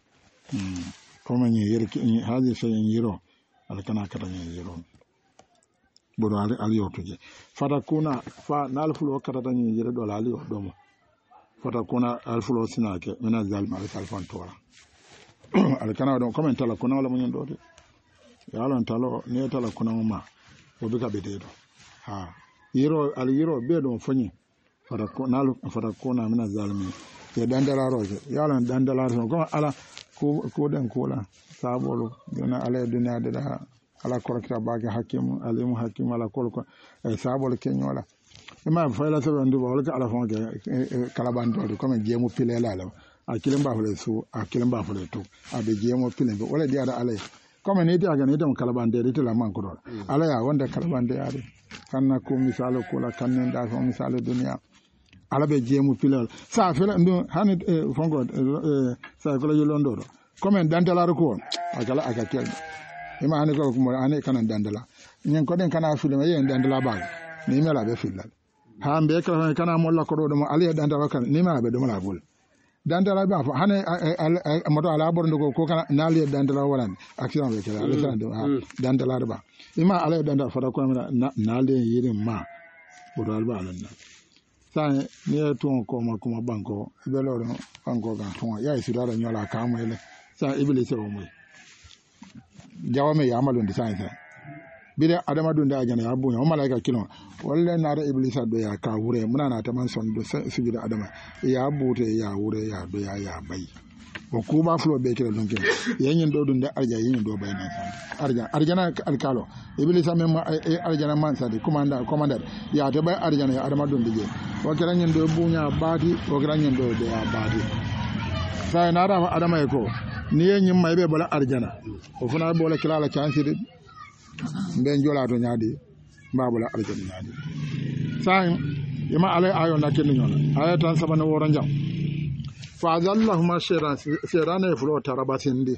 kama ni yiro hadi shayin yiro ala kana kara ni yiro bodo ali yo tuje fata kuna fa nal fu kara ni yiro do la ali yo domo fata kuna alfulo sinake mena zalma al fantora al kana don comment la kuna wala munyon dode ya lan talo ne tala kuna ma o be ka bededo ha yiro al yiro be don fonyi fata kuna mena zalmi ya dandala roje ya lan dandala roje ko ala ko den ko la sabolo dona ala duniya da ala korkta baage hakimu alimu hakimu ala kolko sabolo kenyola ma fayla so ndu wala ka ala fon kala bando ko men jemu pile la akilen ba fole su akilen ba fole to abe jemu pile wala di ada ala ko men ite aga ne dum kala bande ite la man ko do ala ya wonde kala bande ade kanna ko misalo ko la kannen da ko misalo duniya ala be jemu pile sa fela ndu hani fongo sa ko la yolondo do ko men dandala ko akala akakel ima hani ko mo ani kanan dandala nyen ko den kana fulema yen dandala ba ni mela be filal hambe kala kana molla ko do mo ali dandara kan ni ma be do mala bol dandara ba fa hane moto ala borndo ko kana nali dandara walan action be kala ala do dandara ba ima ala dandara fa ko nali yirin ma bodo alba alanna sa ni to ko ma kuma banko be lo banko ga to ya isi da nyola ka mo ile sa iblis o mo jawame ya malon di sa bida adama dun da ajana ya bunya o malaika kilo walle na da iblisa do ya ka wure muna na ta man son do sujida adama ya bute ya wure ya do ya bai ko ku ba flo be kilo lonke yanyin do dun da arja yin do bai nan arjana alkalo iblisa men arjana man sadi commander ya ta bai arjana ya adama dun dige o kiran yin do bunya badi o kiran yin do ya badi sai na da adama ko ni yanyin mai be bala arjana o funa bola kilala chance ben jola to nyaadi babula arjana nyaadi sai ima alai ayo na ken nyona ayatan sabana woran jam fa zallahuma shirana fulo tarabatindi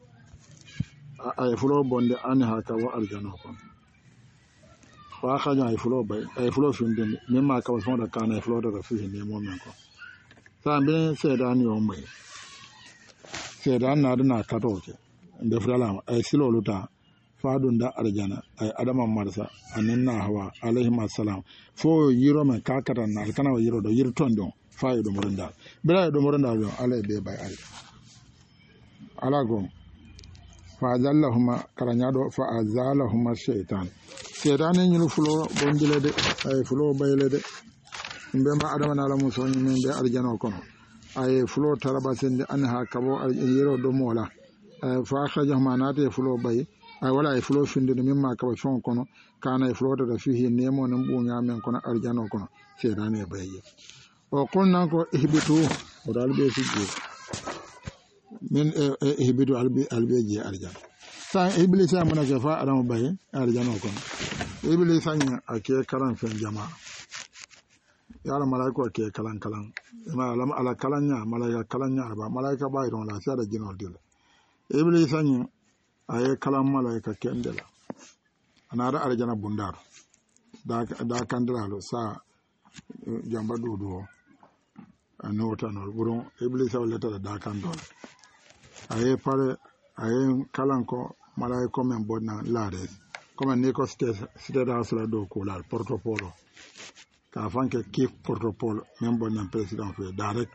ay fulo bonde an haka wa arjana ko fa khaja ay fulo bay ay fulo finde memma ka sonda kana ay fulo da fi ne mo men ko sa ben sedani o mai sedan na dana katoke de frala ay silo luta fadun da arjana ay adama marsa anin na hawa alaihi assalam fo yiro men kakata na kana yiro do yiro tondo fayi do moranda bela do moranda do alai be bay ay alago fa zallahuma karanyado fa azalahuma shaytan sedane nyulu fulo bondile de ay fulo bayle de mbe ma adama na la muso min be arjana kono ay fulo tarabasende anha kabo yiro do mola fa khajahuma nate fulo bay ay wala ay fulo finde de mimma ka fon kono kana ay fulo da fihi nemo nan bunya men kono arjano kono sedane baye o kunna ko ihbitu o dalbe fiji min ihbitu albeji arjano sa iblis amana ke fa adam baye arjano kono iblis anya ake karan fen jama'a yara malaika ke kalan ma ala kalanya malaika kalanya ba malaika ba iron la sada jinol dil iblis anyi aye kalan malaika kendela anara arjana bundar da kandalo sa jamba dudu anota no buron iblis awleta da kandol aye pare aye kalan ko malaika men bonna lade comme ni ko state house la do ko la portopolo ka fanke kif protocol même bon nan président fe direct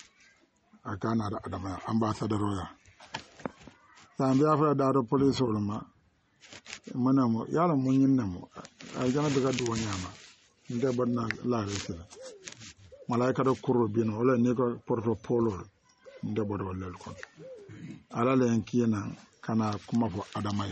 akana da adama ambassadeur ya sambe afra da do police olma manamo yala munyin namo ay jana daga do nyama nde bonna la resela malaika do kuro bino wala ni ko protocol nde bodo lel kon ala len kiyena kana kuma fo adamay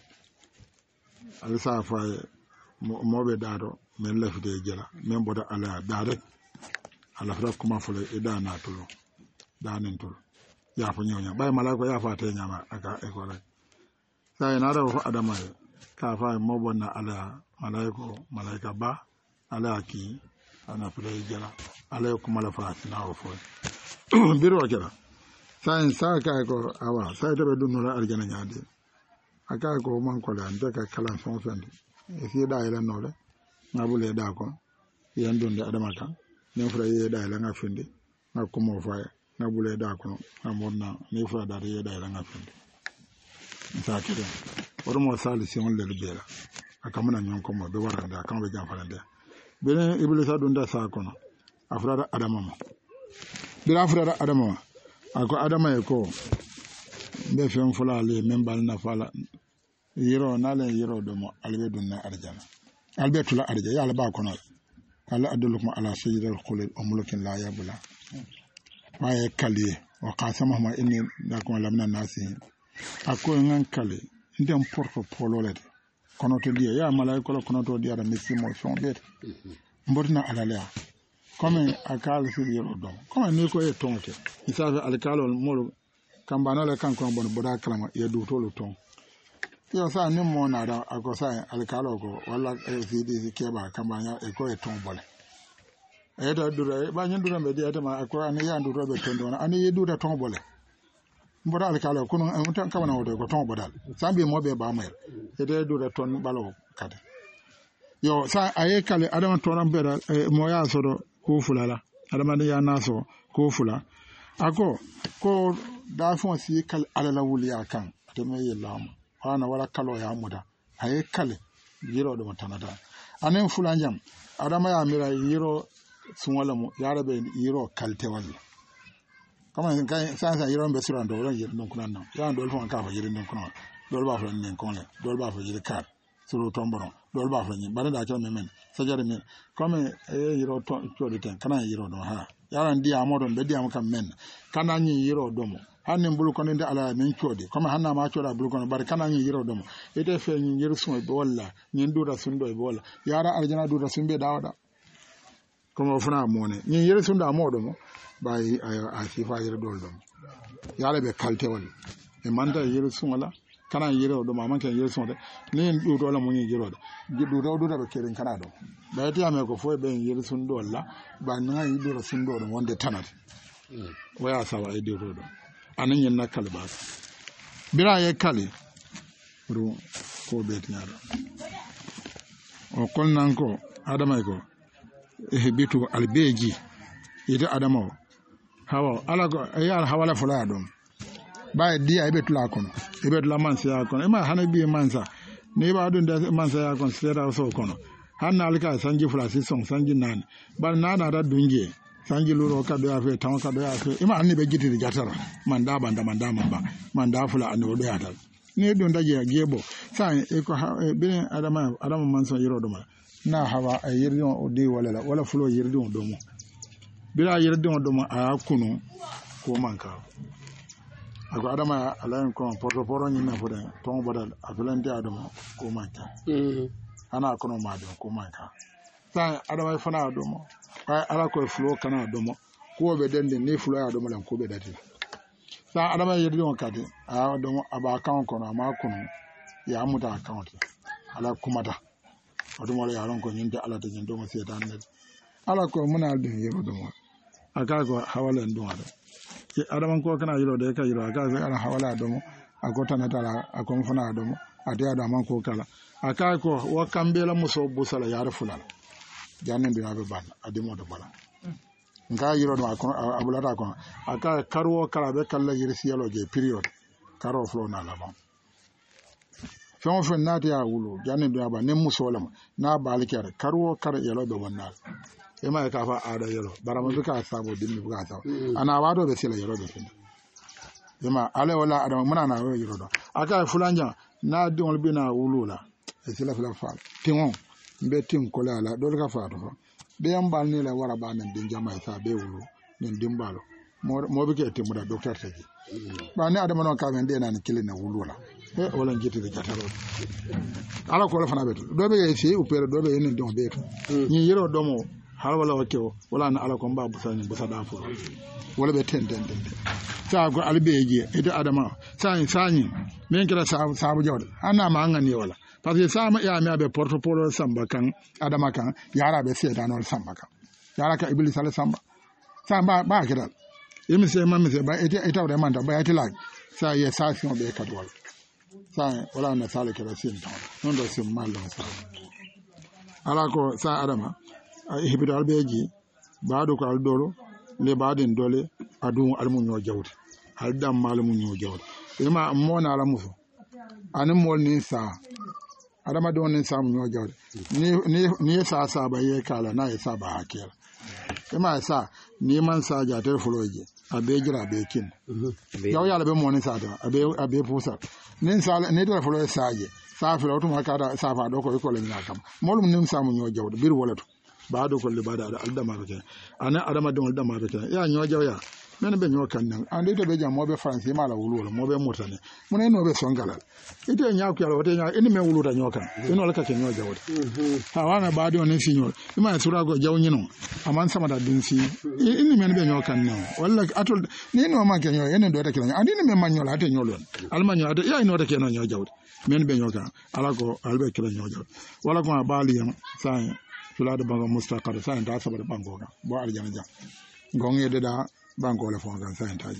alisa fa mobe dado men lafide jela men boda ala dare ala fra kuma fule ida na tulo danin tulo ya fa nyonya bay malako ya fa te nyama aka e ko rek sai na da fa adama ka fa mo bonna ala malaika ba ala ki ana fule jela ala kuma la fa na o fo biro jela sai sa ka ko awa sai to be dunula aljana nyaade aka ko man ko la ndeka kala son fendi e fi da ila nole ngabule da ko yandunde adama kan ne fura ye da ila ngafindi ngakumo fa ngabule da ko ngamonna ne fura da ye da ila ngafindi sa kire ormo sali si on le bela akamuna nyon ko mo be waranda kan be jam falande bene iblisa dunda sa kono afra adama mo bira afra adama ako adama e ko be fen fulale membal na fala yiro nale yiro do mo albe dunna arjana albe tula arja ya alba kono ala adulukum ala sayyidil khulil umulukin la yabla waye kali wa qasamahuma inni lakum lamna nasi ako ngan kali ndem porto pololede kono to dia ya malaika kono to dia da misimo son bet mborna ala la comme akal fi yiro do comme ni ko e tonte isabe alkalo molo kambana le kanko bon boda kalama ye du tolo ton yo sa ni mo na da akosa alkalo ko wala fidi keba kambanya e ko e ton bole e da dura ba nyen dura be dia ma ko ani ya dura be ton don ani ye dura ton bole boda alkalo ko non tan kamana wodo ko ton bodal sambi mo be ba mer e de dura ton balo kade yo sa aye kale adama toran be mo ya sodo ko fulala adama ya naso ko fula ako ko da fon si kal alala wuliya kan to me yelama ana wala kalo ya muda aye kale yiro do tanada anen fulanjam adama ya mira yiro sunwala mu yarabe yiro kalte walla kama kan sansa yiro be surando wala yiro don kunan ya do fon ka fa yiro don kunan do ba fa nen konle do ba fa yiro kar suru tomboro do ba fa ni bana da cha men sajare men comme yiro to de ten kana yiro do ha yaran dia modon be dia kam men kana ni yiro do mo hannen bulu kono nde ala men coodi comme hanna ma cooda bulu kono bar kana ni yiro domo ete fe ni yiro sun be walla ni ndura sun do be walla yara aljana dura sun be dawada comme fana mone ni yiro sun da modo mo bay a sifa yiro dol dom yara be kalte wal e manda yiro sun wala kana yiro do ma man kan yiro sun de ni du do la mo ni yiro do da be keren kana do bay ti ame ko fo be yiro sun do walla ba na yiro sun do wonde tanat waya sawa e do anan yin na kalba bira ya kale ru ko betnyara o kolnan ko adama ko bitu albeji ida adama hawa ala ko ya hawala fula dum ba dia ibe tula kono ibe tula mansa ya kono ma hana bi mansa ne ba dun da mansa ya kono sera so kono hanna alka sanji fula si son sanji nan ba nana da dunje sanji luro ka do afi tan ka do afi ima anni be jitiri jatara manda banda manda mamba manda fula anni do yatal ne don daje gebo sai e ko bin adama manso yiro do ma na hawa a yirdi o de wala fulo yirdi o do mo bila yirdi o do mo a kunu ko manka ako adama alayen ko portoporo ni na foden ton bodal aflante adama ko manka ana kono ma do ko manka sai adama fana do mo ala ko fulo kana do mo ko be dende ni fulo ya do mo lan ko be dati sa adama yirdi on kadi a do mo aba kan kono ma kunu ya muta account ala kumata o do mo ya ron ko nyinde ala de nyindo mo setan ne ala ko muna din yiro dum aka ko hawala ndum ada adaman ko kana yiro de ka yiro aka ko ala hawala dum akota na tala akon fana dum ade adaman ko kala aka ko wa kambela muso busala yar fulala janne bi abe ban adimo do bala nga yiro do akon abulata kon aka karwo kala be kala yirsi yalo je period karo flo na la bon fɛn o fɛn n'a tɛ y'a wolo janni don a ba ne muso la n'a baali kɛra kari o kari yɛlɛ bɛ bɔ n'a e ma ye k'a fɔ a da yɛlɛ barama bɛ k'a sago dimi bɛ k'a sago a n'a b'a dɔ bɛ se la yɛlɛ bɛ fɛn e ma ale wala adama mana n'a yɔrɔ yɔrɔ dɔn a k'a ye fulanjan n'a denw bɛ n'a wolo la e sila fila fa tiŋɔ n bɛ tin kɔlɛ a la dɔ ka fa dɔ bɛ yan baali ne la wara b'a nin den jama ye sa a bɛ wolo nin den b'a la mɔ bɛ kɛ tɛmɛ da dɔkitɛri tɛ kɛ ba ne adama n'o k'a bɛ n den na ni kelen na wolo la wala njiti de jataro ala ko la fana beto do be yesi upere do be yen don beto ni yero domo hal wala wakewo wala na ala ko mba busani busada fu wala be ten sa ko albeje ede adama sani men kira sabu jawde anna ma ngani wala parce que sama ya mi abe portfolio samba kan adama kan yara be seda no samba kan yara ka iblis ala samba ba kidal yemi se mamme se ba ete de manda ba ete lag sa ye sa fi be kadwal sa wala na sale kera sin ta non do sim mal do sa ala ko sa adama hibidal beji baado ko al dolo le baaden dole adu almu nyo jawdi al dam malmu nyo jawdi ima mona ala muso anin mol ni sa adama don ni sa mu nyo jawdi ni sa ba ye kala na ye sa ba hakela ima sa ni man sa ja ter fuloje abe jira be kin yaw yala be moni sa ta abe pusa nin sala ne dara fulo saaje sa filo to makada sa fa do ko le nyakam molum nim samu nyo jawdo bir wala to baado ko le bada aldama be ana adama don aldama be ya nyo jawya men be nyo kan nan ande to be jam mo be france mala wulu mo be motane mun no be songalal ite nyaaku yala wote nya eni me wulu da nyo kan eno la ka ke nyo jawdo ha wana baado ne sinyo ima sura go jaw nyino aman sama da dinsi eni men be nyo kan nan walla atol ni no ma ke nyo enen do ta ke nyo andi ne me manyo la te nyo lon almanyo ade ya ino ta ke nyo jawdo men be nyo kan ala ko albe ke nyo jawdo wala ko baali yam sa sula de bango mustaqar sa nda sabar bango ga bo aljana ja gonge de da bango la fon kan sa ntaji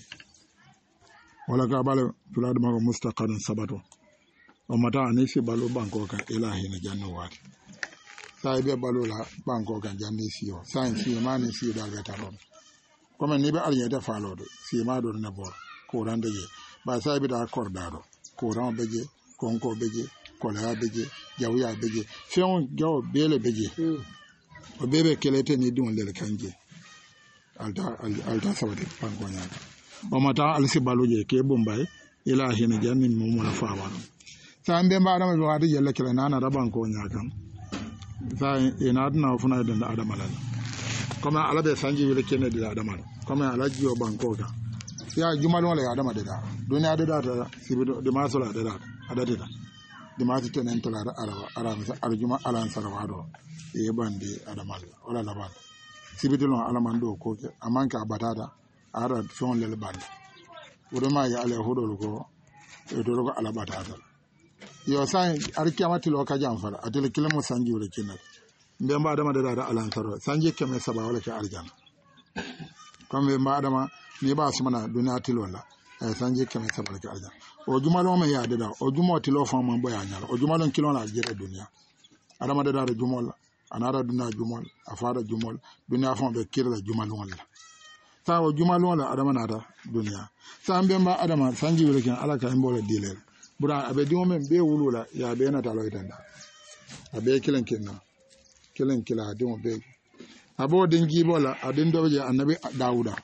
wala ka bale sula de bango mustaqar sabato o mata anisi balo bango kan ilahi na jannu wati sa be balo la bango kan janni siyo sa si mani si dal beta ron comme ni be alnya ta falo do si ma do na bor ko rande je ba sa be da kordado ko ran beje konko beje kola beje jawya beje fion jaw bele beje o bebe kelete ni dum lele kanje alta sawade panko nyaaka o mata alsi baluje ke bombay ila hina jannin mo mona fawa sa mbe mbaadama be wadi yelle kele nana raban ko nyaaka sa ina adna funa den adama la comme ala be sanji wile kene de adama comme ala jiyo banko ka ya jumal wala adama de da dunya de da sibido de masola de da adade da dimati tenen tolara araba arjuma alan sarawado e bandi adamal wala laban sibidilon alamando ko amanka batata ara fon le band wurma ya ale hodol ko e do ko ala batata yo sai arkiyamati lo ka jamfara atel kilamo sanji wala kinat mbe mba adama da alan saro sanji keme saba wala ke arjana comme mba adama ni ba sumana dunati lola sanji keme saba ke arjana o jumalo me ya de da o jumo ti lo fon man boya nyala o jumalo kilo la jere dunia adama de da jumol anara dunia jumol afara jumol dunia fon be kirla jumalo wala sa o jumalo la adama na da dunia sa mbemba adama sanji wala ken alaka mbole dilel bura abe dimo men be wulula ya be na talo itanda abe kilen kila dimo be abo dingi bola adin doje annabi dauda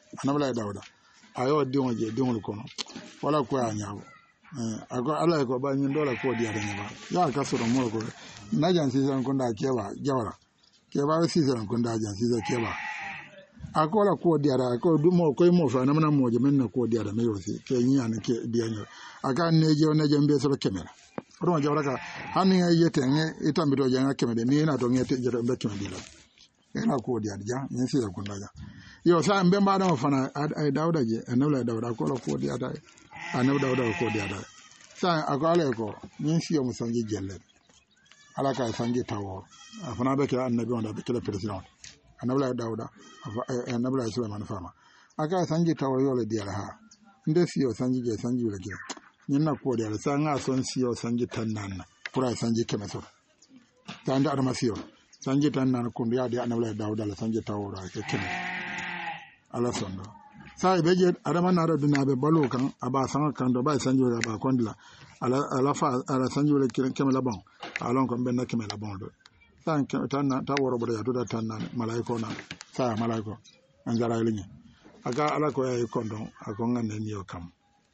ayo dimo je dimo kono wala ko ya nyawo ako ala ko ba nyin dola ko dia danya ba ya ka soro mo ko na jan si san ko nda keba jawra keba si san ko nda jan si za keba ako la ko dia ra ko du mo ko mo fa na mana mo je men na ko dia ra me yo si ke nyi an ke dia nyo aka ne je na je mbe so kemera ro jawra ka hani yete nge itambi do janga kemede ni na to ngete je mbe kemede la ena ko dia ja nyi si ko nda ja yo sa mbe mba na fa na ai dauda je enula dauda ko la ko dia da anaw dawda ko diada sa akale ko min siyo musangi jelle ala ka sangi tawo afana be kala annabi wanda be kala president anabla dauda anabla sulaiman fama aka sanji tawoyole diala ha nde siyo sanji je sanji wala ge nyina ko diala sa nga son siyo sanji tannan pura sanji kemeso tanda adama siyo sanji tannan ko ya de anabla dauda la sanji tawora ke keme ala sondo sai beje adama na do na be balo kan aba san kan do ba sanji wala ba kondla ala fa ala sanji wala keme la bon alon ko ben na keme la bon do san tanna taworo bodo ya do tannan malaiko na sa malaiko anjara ilinyi aga ala ko ya kondo ako ngane niyo kam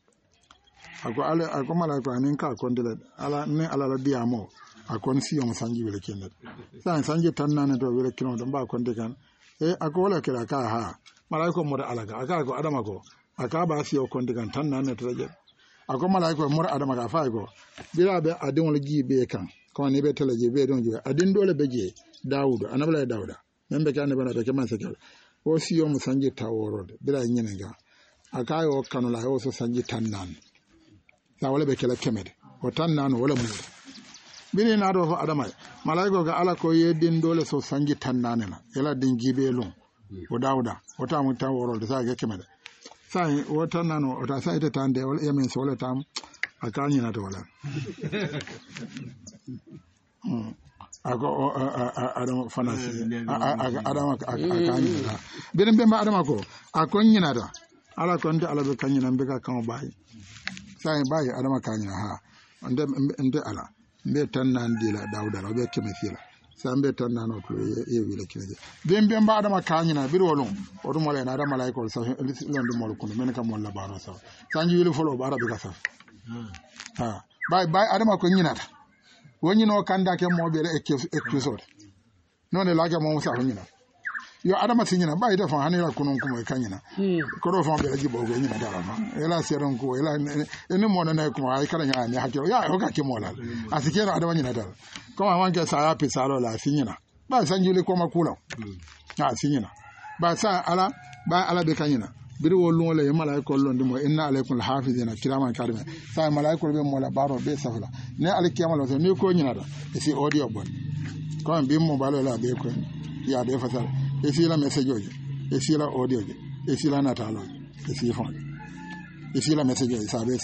ako mala ko anin ka kondile ala ne ala la diamo akon si on sanji wele kenet sanji tanna to wele kino do ba konde kan ako wala kira ka ha mala ko mo ala ga aga ko adama ko aka ba si o konde kan tanna ne to je ako mala ko mo adama ga fa ko bila be adin wala gibe kan ko ne be teleje be don je adin dole beje dawuda anabla dawuda membe kan ne bana be keman sekel o siyo mu sanji taworode bila nyenenga akayo kanula o so sanji tannan sa wala be kala kemede o tannan wala mu bini na do adama malaiko ga ala ko yedin dole so sanji tannan na ela din gibe lon o dawda o tamu taworode sa ga kemede sai o tannan o ta sai ta tande wala yemen so wala tam akanyi na to wala ako adama fanasi adama akanyina birin bemba adama ko akonyina da ala ko nde ala be kanyina mbeka kan bayi sai bayi adama kanyina ha nde ala mbe tannan dila dawda la be kemefila sai mbe tannan o to ye wile kineje bemba adama kanyina bir wolon o dum wala na adama lay ko sa londo mol ko men kam wala baro sa sanji wile folo bara be ka sa ha bayi adama ko nyina woni no kanda ke mobe le episode non la ke mo musa nyina yo adama sinyina ba ida fa hanira kunun kuma kanyina ko do fa be la jibo go nyina dara ma ela seron ko ela ene mo na ko ay kala nya ne hakiro ya o ka ke mo la asikero adama nyina dara ko ma wanke sa ya pisalo la sinyina ba sanjule ko makula sinyina ba sa ala be kanyina biri wollu wala malaiko londi mo inna alaykum alhafizina kiraman karime sa malaiko be mo la baro be safla ne alkiyama lo ne ko nyinata si audio bon ko bi mo balo la be ko ya de fasal e si la message oje e si la audio oje e si la natalo e si fon e si la message oje sa be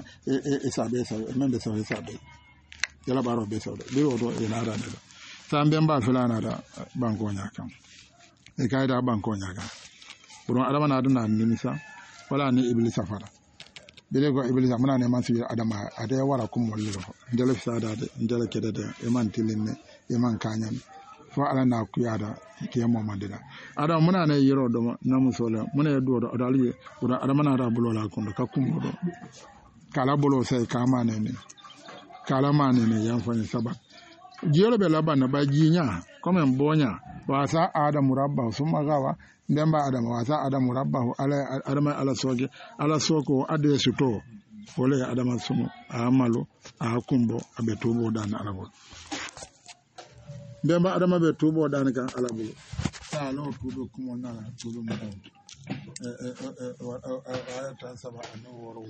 sa be sa membe sa be yala baro be sa be wodo e na ra da sa mbemba fulana da banko nyakam e kaida banko nyakam buron adama na aduna nimisa wala ni iblisa fara bele go iblisa muna ne mansu adama ade wara kum wallo ndele fisada de ndele kedede e man tilinne e man kanyan fo ala na kuyada ke mo mandina adama muna ne yiro do na musola muna do do adali buron adama na da bulola kondo kakum do kala bulo sai kama ne kala mane ne yan fani sabat jiyolo be labana ba jinya comme bonya wasa adamu rabba summa gawa ndemba adama wasa adamu rabbahu ala soge ala soko ade suto wole adama sumu amalo akumbo abe tubo dan alabo ndemba adama be tubo dan kan alabo sa lo tudo kumo na tudo mo ayata saba anoro